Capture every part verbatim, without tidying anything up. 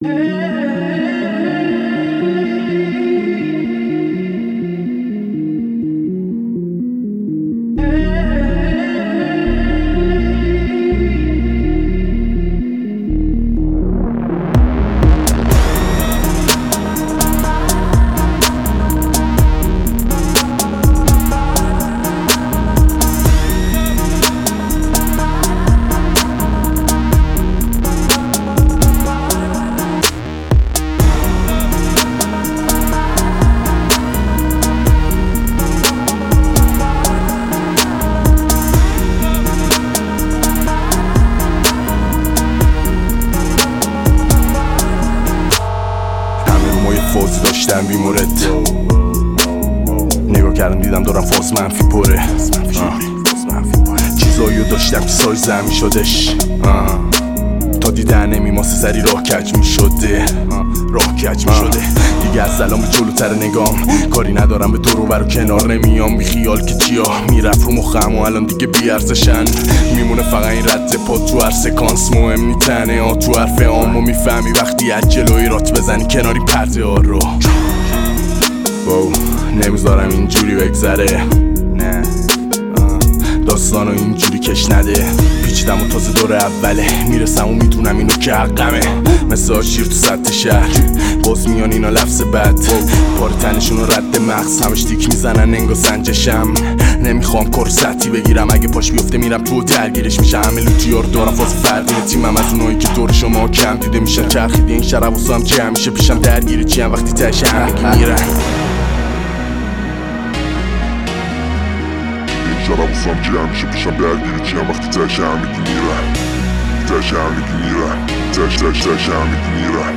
فوز داشتم بیمورد نگاه کردم دیدم دارم فاز منفی پره چیزاییو داشتم که سایزم می شدش تا دیدن نمی ماسه سری راه کج می شده راه کج می شده دیگه از سلام به جلوتر نگام کاری ندارم به دور و برو کنار نمیام بی خیال که چیا میرفت رو مخم و الان دیگه بی ارزشن میمونه فقط این رد پا تو هر سکانس مهم نیتنه ها تو حرف عامو میفهمی وقتی از جلوی رات بزنی کناری پرده ها رو واو نمیذارم اینجوری بگذره نه داستانو اینجوری کش نده پیچیدم و تازه دور اوله میرسم و میدونم اینو که حقمه مثل آشیر تو سطح شهر باز میان اینا لفظ بد پاره تنشونو رد مغز همش دیک میزنن انگا سنجشم نمیخوام کرستی بگیرم اگه پاش بیفته میرم تو درگیرش میشه همه لوتیار دارم فاز فردین تیمم از اونایی که دور شما کم دیده میشن چرخیده این شراب و سام که همیشه پیشم درگیری چیم وقتی تش همگی میرن شراب و سام که همیشه پیشم درگیری چیم وقتی تش همگی میرن تش همگی میرن تش تش تش همگی میرن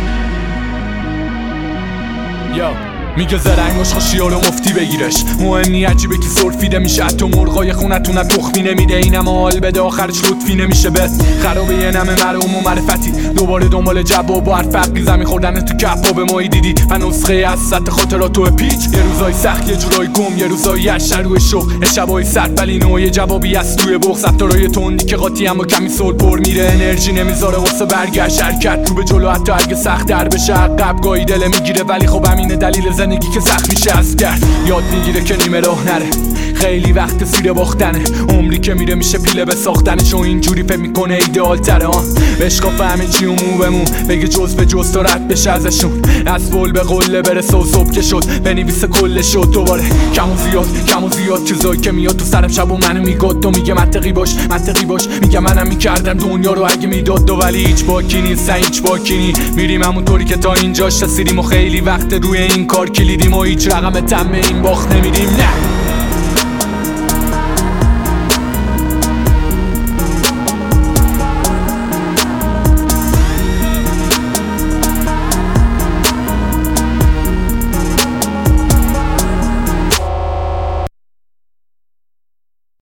یا میگه زرنگاش خوشیارو مفتی بگیرش مهم نی عجیبه که سرفیده میشه حتی مرغای خونتون از تخمی نمیده اینم حال بده آخرش لطفی نمیشه بس خرابه یه نمه مرحوم و معرفتی دوباره دنبال جواب و حرف حقی زمین خوردن تو کباب مایی دیدی و نسخه از سطح خاطراتو پیچ یه روزای سخت یه جورای گم یه روزای اشر روی شوق یه شبای سرد ولی نوع جوابی از توی بغض رفتارای تندی که قاطی اما کمی سول پر میره انرژی نمیذاره واسه برگشت حرکت رو به جلو حتی اگه سخت در بشه عقب گاهی دل میگیره ولی خب همینه دلیل زندگی که سخت میشه از کرد یاد میگیره که نیمه راه نره خیلی وقت زیر باختنه عمری که میره میشه پیله به ساختنش و اینجوری فکر میکنه ایدئال تره ها بشکا فهمه چی و مو بمون بگه جز به جز تا رد بشه ازشون از بول به قله برسه و صبح که شد بنویسه کل شد دوباره کم و زیاد کم و زیاد چیزایی که میاد تو سرم شب و منو میگاد تو میگه منطقی باش منطقی باش میگه منم میکردم دنیا رو اگه میداد دو ولی هیچ باکی نیست هیچ باکی نی میریم همونطوری که تا اینجاش رسیدیم و خیلی وقت روی این کار کلیدیم و هیچ رقم تم این باخت نمیدیم نه